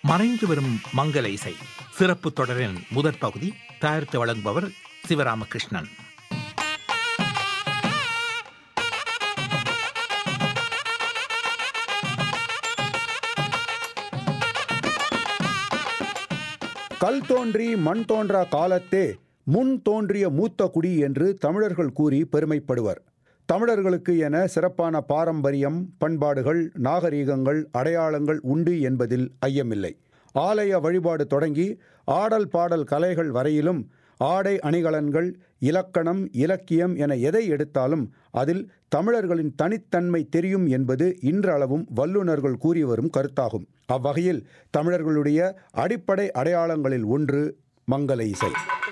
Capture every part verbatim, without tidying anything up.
மறைந்து வரும் மங்கள இசை சிறப்பு தொடரின் முதற் பகுதி தயாரித்து வழங்குபவர் சிவராமகிருஷ்ணன். கல் தோன்றி மண் தோன்றா காலத்தே முன் தோன்றிய மூத்த குடி என்று தமிழர்கள் கூறி பெருமைப்படுவர். தமிழர்களுக்கு என சிறப்பான பாரம்பரியம், பண்பாடுகள், நாகரீகங்கள், அடையாளங்கள் உண்டு என்பதில் ஐயமில்லை. ஆலய வழிபாடு தொடங்கி ஆடல் பாடல் கலைகள் வரையிலும் ஆடை அணிகலன்கள், இலக்கணம், இலக்கியம் என எதை எடுத்தாலும் அதில் தமிழர்களின் தனித்தன்மை தெரியும் என்பது இன்றளவும் வல்லுநர்கள் கூறி வரும் கருத்தாகும். அவ்வகையில் தமிழர்களுடைய அடிப்படை அடையாளங்களில் ஒன்று மங்கள இசை.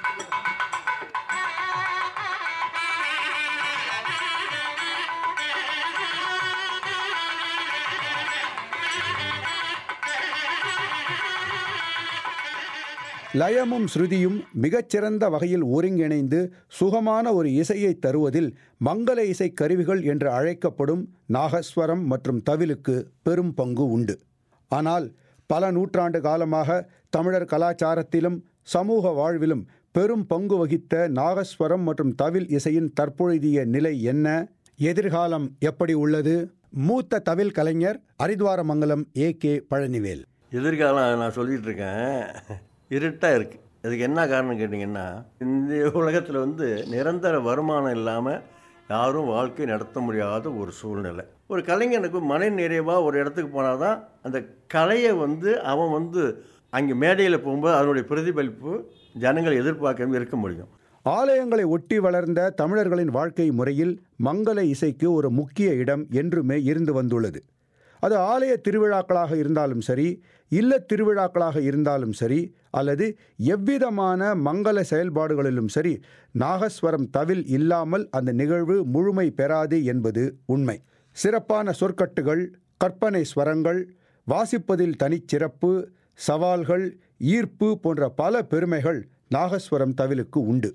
லயமும் ஸ்ருதியும் மிகச்சிறந்த வகையில் ஒருங்கிணைந்து சுகமான ஒரு இசையை தருவதில் மங்கள இசை கருவிகள் என்று அழைக்கப்படும் நாகஸ்வரம் மற்றும் தவிலுக்கு பெரும் பங்கு உண்டு. ஆனால் பல நூற்றாண்டு காலமாக தமிழர் கலாச்சாரத்திலும் சமூக வாழ்விலும் பெரும் பங்கு வகித்த நாகஸ்வரம் மற்றும் தவில் இசையின் தற்பொழுதைய நிலை என்ன? எதிர்காலம் எப்படி உள்ளது? மூத்த தவில் கலைஞர் அரித்வாரமங்கலம் ஏ கே பழனிவேல். எதிர்காலம் நான் சொல்லிகிட்டு இருக்கேன், இருட்டாக இருக்குது. அதுக்கு என்ன காரணம் கேட்டிங்கன்னா, இந்த உலகத்தில் வந்து நிரந்தர வருமானம் இல்லாமல் யாரும் வாழ்க்கை நடத்த முடியாத ஒரு சூழ்நிலை. ஒரு கலைஞனுக்கு மன நிறைவாக ஒரு இடத்துக்கு போனால் தான் அந்த கலையை வந்து அவன் வந்து அங்கே மேடையில் போகும்போது அதனுடைய பிரதிபலிப்பு ஜனங்களை எதிர்பார்க்காம இருக்க முடியும். ஆலயங்களை ஒட்டி வளர்ந்த தமிழர்களின் வாழ்க்கை முறையில் மங்கள இசைக்கு ஒரு முக்கிய இடம் என்றுமே இருந்து வந்துள்ளது. அது ஆலய திருவிழாக்களாக இருந்தாலும் சரி, இல்ல திருவிழாக்களாக இருந்தாலும் சரி, அல்லது எவ்விதமான மங்கள செயல்பாடுகளிலும் சரி, நாகஸ்வரம் தவில் இல்லாமல் அந்த நிகழ்வு முழுமை பெறாது என்பது உண்மை. சிறப்பான சொற்கட்டுகள், கற்பனை ஸ்வரங்கள், வாசிப்பதில் தனிச்சிறப்பு, சவால்கள், ஈர்ப்பு போன்ற பல பெருமைகள் நாகஸ்வரம் தவிலுக்கு உண்டு.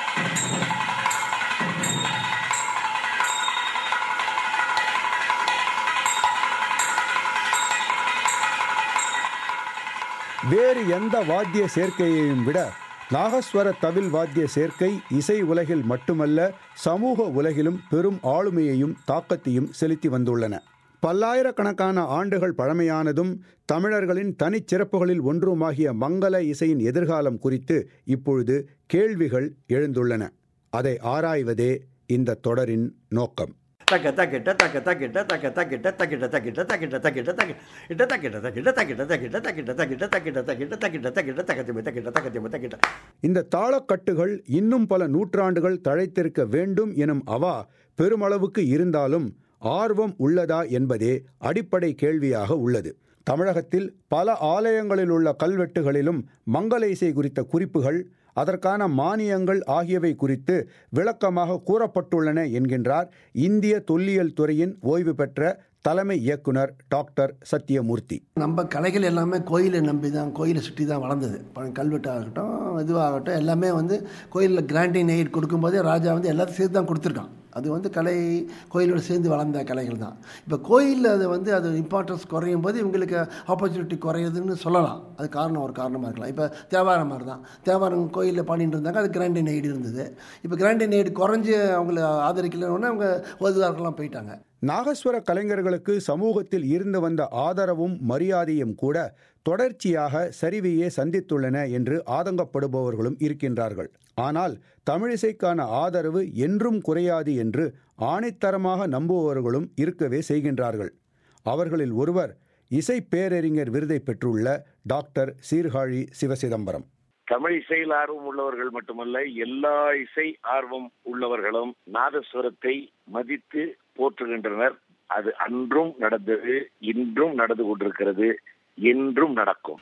வேறு எந்த வாத்திய சேர்க்கையையும் விட நாகஸ்வர தவில் வாத்திய சேர்க்கை இசை உலகில் மட்டுமல்ல, சமூக உலகிலும் பெரும் ஆளுமையையும் தாக்கத்தையும் செலுத்தி வந்துள்ளன. பல்லாயிரக்கணக்கான ஆண்டுகள் பழமையானதும் தமிழர்களின் தனிச்சிறப்புகளில் ஒன்றுமாகிய மங்கள இசையின் எதிர்காலம் குறித்து இப்பொழுது கேள்விகள் எழுந்துள்ளன. அதை ஆராய்வதே இந்த தொடரின் நோக்கம். தக்க தக்கிட்ட தக்க தக்கிட்ட தக்க தக்கிட்ட தக்கிட்ட தக்கிட்ட தக்கிட்ட தக்கிட்ட தக்கிட்ட தக்கிட்ட தக்கிட்ட தக்கிட்ட தக்கிட்ட தக்கிட்ட தக்கிட்ட தக்கிட்ட தக்கிட்ட தக்கிட்ட தக்கிட்ட தக்கத்திமை தக்கிட்ட தக்கத்திமை தக்கிட்ட. இந்த தாளக்கட்டுகள் இன்னும் பல நூற்றாண்டுகள் தழைத்திருக்க வேண்டும் எனும் அவா பெருமளவுக்கு இருந்தாலும் ஆர்வம் உள்ளதா என்பதே அடிப்படை கேள்வியாக உள்ளது. தமிழகத்தில் பல ஆலயங்களில் உள்ள கல்வெட்டுகளிலும் மங்கள இசை குறித்த குறிப்புகள், அதற்கான மானியங்கள் ஆகியவை குறித்து விளக்கமாக கூறப்பட்டுள்ளன என்கின்றார் இந்திய தொல்லியல் துறையின் ஓய்வு பெற்ற தலைமை இயக்குனர் டாக்டர் சத்தியமூர்த்தி. நம்ம கலைகள் எல்லாமே கோயிலை நம்பி தான், கோயிலை சுற்றி தான் வளர்ந்தது. கல்வெட்டாகட்டும், இதுவாகட்டும், எல்லாமே வந்து கோயிலில் கிராண்டிங் எய்ட் கொடுக்கும்போதே ராஜா வந்து எல்லாத்தையும் சேர்த்து தான் கொடுத்துருக்கான். அது வந்து கலை கோயிலோடு சேர்ந்து வளர்ந்த கலைகள் தான். இப்போ கோயிலில் அது வந்து அது இம்பார்ட்டன்ஸ் குறையும் போது இவங்களுக்கு ஆப்பர்ச்சுனிட்டி குறையுதுன்னு சொல்லலாம். அது காரணம் ஒரு காரணமாக இருக்கலாம். இப்போ தேவாரம் மாதிரி தான், தேவாரம் கோயிலில் பாடிட்டு இருந்தாங்க, அது கிராண்டிங் எய்டு இருந்தது. இப்போ கிராண்டிங் எய்டு குறைஞ்சி அவங்கள ஆதரிக்கலன்னு அவங்க ஓதுவார்கள்லாம் போயிட்டாங்க. நாகஸ்வர கலைஞர்களுக்கு சமூகத்தில் இருந்து வந்த ஆதரவும் மரியாதையும் கூட தொடர்ச்சியாக சரிவையே சந்தித்துள்ளன என்று ஆதங்கப்படுபவர்களும் இருக்கின்றார்கள். ஆனால் தமிழிசைக்கான ஆதரவு என்றும் குறையாது என்று ஆணித்தரமாக நம்புபவர்களும் இருக்கவே செய்கின்றார்கள். அவர்களில் ஒருவர் இசை பேரறிஞர் விருதை பெற்றுள்ள டாக்டர் சீர்காழி சிவசிதம்பரம். தமிழ் இசையில் ஆர்வம் உள்ளவர்கள் மட்டுமல்ல, எல்லா இசை ஆர்வம் உள்ளவர்களும் நாதஸ்வரத்தை மதித்து போற்றுகின்றனர். அது அன்றும் நடந்தது, இன்றும் நடந்து கொண்டிருக்கிறது, என்றும் நடக்கும்.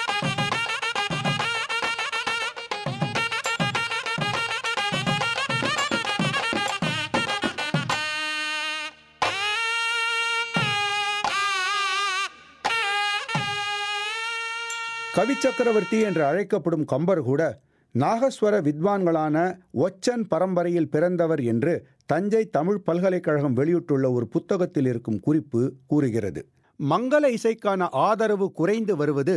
கவி சக்கரவர்த்தி என்று அழைக்கப்படும் கம்பர் கூட நாகஸ்வர வித்வான்களான ஒச்சன் பரம்பரையில் பிறந்தவர் என்று தஞ்சை தமிழ் பல்கலைக்கழகம் வெளியிட்டுள்ள ஒரு புத்தகத்தில் இருக்கும் குறிப்பு கூறுகிறது. மங்கள இசைக்கான ஆதரவு குறைந்து வருவது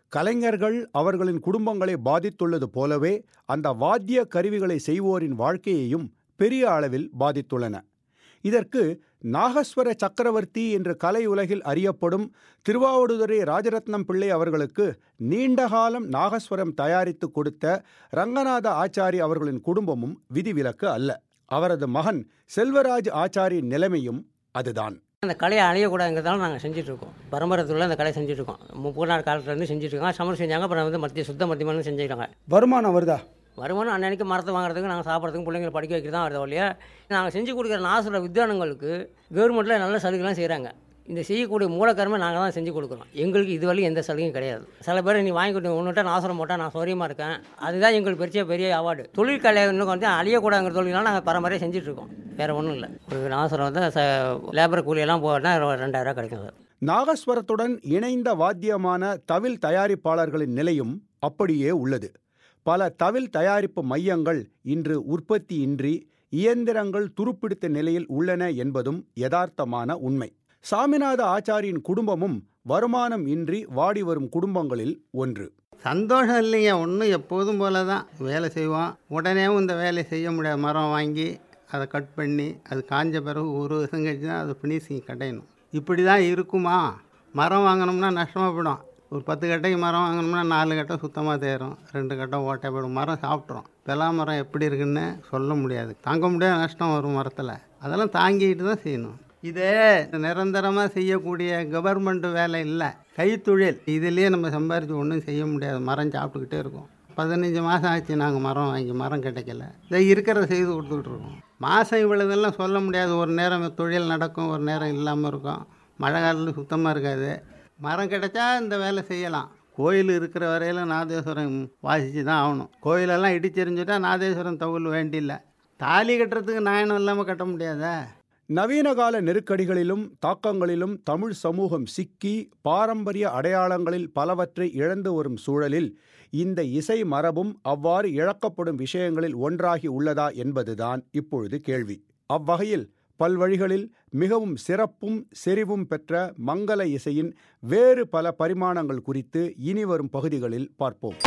கலைஞர்கள் அவர்களின் குடும்பங்களை பாதித்துள்ளது போலவே அந்த வாத்திய கருவிகளை செய்வோரின் வாழ்க்கையையும் பெரிய அளவில் பாதித்துள்ளன. இதற்கு நாகஸ்வர சக்கரவர்த்தி என்று கலை உலகில் அறியப்படும் திருவாவடுதுறை ராஜரத்னம் பிள்ளை அவர்களுக்கு நீண்டகாலம் நாகஸ்வரம் தயாரித்து கொடுத்த ரங்கநாத ஆச்சாரி அவர்களின் குடும்பமும் விதிவிலக்கு அல்ல. அவரது மகன் செல்வராஜ் ஆச்சாரியின் நிலைமையும் அதுதான். அந்த கலையை அழியக்கூடாதுங்கிறதால நாங்கள் செஞ்சுட்ருக்கோம். பரம்பரத்துள்ள அந்த கலை செஞ்சுட்ருக்கோம். முப்பது நாள் காலத்துலேருந்து செஞ்சுட்ருக்கோம். சமர் செஞ்சாங்க, அப்புறம் வந்து மத்திய சுத்த மத்தியமான செஞ்சுக்கிறாங்க. வருமானம் வருதா? வருமானம் அன்னன்னைக்கு மரத்தை வாங்குறதுக்கு, நாங்கள் சாப்பிட்றதுக்கு, பிள்ளைங்களை படிக்க வைக்கிறது தான் வருது வழியா. நாங்கள் செஞ்சு கொடுக்குற நாசுர வித்வானங்களுக்கு கவர்மெண்ட்டில் நல்ல சலுகைலாம் செய்கிறாங்க. இந்த செய்யக்கூடிய மூலக்கரமை நாங்கள் தான் செஞ்சு கொடுக்குறோம். எங்களுக்கு இது வரையும் எந்த சலுகையும் கிடையாது. சில பேர் நீ வாங்கி கொடுத்து ஒன்றுட்டா நாசுரம் போட்டால் நான் சௌரியமாக இருக்கேன், அதுதான் எங்களுக்கு பெரிய பெரிய அவார்டு. தொழிற்கலை இன்னும் வந்து அழியக்கூடாதுங்கிற தொழிலாம் நாங்கள் பரம்பரையாக செஞ்சுட்ருக்கோம். வேறு ஒன்றும் இல்லை. ஒரு நாசுரம் வந்து ச லேபர் கூலியெல்லாம் போனால் ரெண்டாயிரம் கிடைக்கும் சார். நாகஸ்வரத்துடன் இணைந்த வாத்தியமான தவில் தயாரிப்பாளர்களின் நிலையும் அப்படியே உள்ளது. பல தவில் தயாரிப்பு மையங்கள் இன்று உற்பத்தியின்றி இயந்திரங்கள் துருப்பிடித்த நிலையில் உள்ளன என்பதும் யதார்த்தமான உண்மை. சாமிநாத ஆச்சாரியின் குடும்பமும் வருமானம் இன்றி வாடி வரும் குடும்பங்களில் ஒன்று. சந்தோஷம் இல்லைங்க, ஒன்றும் எப்போதும் போல தான் வேலை செய்வோம். உடனேவும் இந்த வேலையை செய்ய முடியாது. மரம் வாங்கி அதை கட் பண்ணி அது காஞ்ச பிறகு ஒரு வருஷம் கழிச்சு தான் அதை ஃபினிஷிங் கட்டையணும். இப்படி தான் இருக்குமா? மரம் வாங்கினோம்னா நஷ்டமாக போயிடும். ஒரு பத்து கட்டைக்கு மரம் வாங்கினோம்னா நாலு கட்டை சுத்தமாக தேரும், ரெண்டு கட்டை ஓட்டை போயிடும். மரம் சாப்பிட்றோம். பெலா மரம் எப்படி இருக்குன்னு சொல்ல முடியாது. தாங்க முடியாத நஷ்டம் வரும் மரத்தில். அதெல்லாம் தாங்கிட்டு தான் செய்யணும். இதே நிரந்தரமாக செய்யக்கூடிய கவர்மெண்ட் வேலை இல்லை, கைத்தொழில். இதுலேயே நம்ம சம்பாரித்து ஒன்றும் செய்ய முடியாது. மரம் சாப்பிட்டுக்கிட்டே இருக்கும். பதினஞ்சு மாதம் ஆச்சு நாங்கள் மரம் வாங்கி, மரம் கிடைக்கல. இதை இருக்கிறத செய்து கொடுத்துக்கிட்டு இருக்கோம். மாதம் இவ்வளோதெல்லாம் சொல்ல முடியாது. ஒரு நேரம் தொழில் நடக்கும், ஒரு நேரம் இல்லாமல் இருக்கும். மழை காலத்தில் சுத்தமாக இருக்காது. மரம் கிடைச்சா இந்த வேலை செய்யலாம். கோயில் இருக்கிற வரையில் நாதேஸ்வரம் வாசித்து தான் ஆகணும். கோயிலெல்லாம் இடிச்செறிஞ்சுட்டா நாதேஸ்வரம் தவுல் வேண்டியில்லை. தாலி கட்டுறதுக்கு நாயனம் இல்லாமல் கட்ட முடியாதா? நவீன கால நெருக்கடிகளிலும் தாக்கங்களிலும் தமிழ் சமூகம் சிக்கி பாரம்பரிய அடையாளங்களில் பலவற்றை இழந்து வரும் சூழலில் இந்த இசை மரபும் அவ்வாறு இழக்கப்படும் விஷயங்களில் ஒன்றாகி உள்ளதா என்பதுதான் இப்பொழுது கேள்வி. அவ்வகையில் பல்வழிகளில் மிகவும் சிறப்பும் செறிவும் பெற்ற மங்கள இசையின் வேறு பல பரிமாணங்கள் குறித்து இனிவரும் பகுதிகளில் பார்ப்போம்.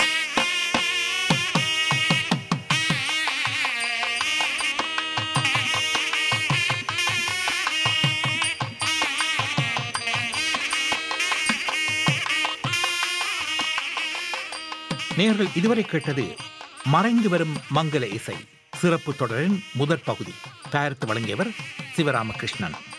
நேயர்கள் இதுவரை கேட்டது மறைந்து வரும் மங்கள இசை சிறப்பு தொடரின் முதற் பகுதி. தயாரித்து வழங்கியவர் சிவராமகிருஷ்ணன்.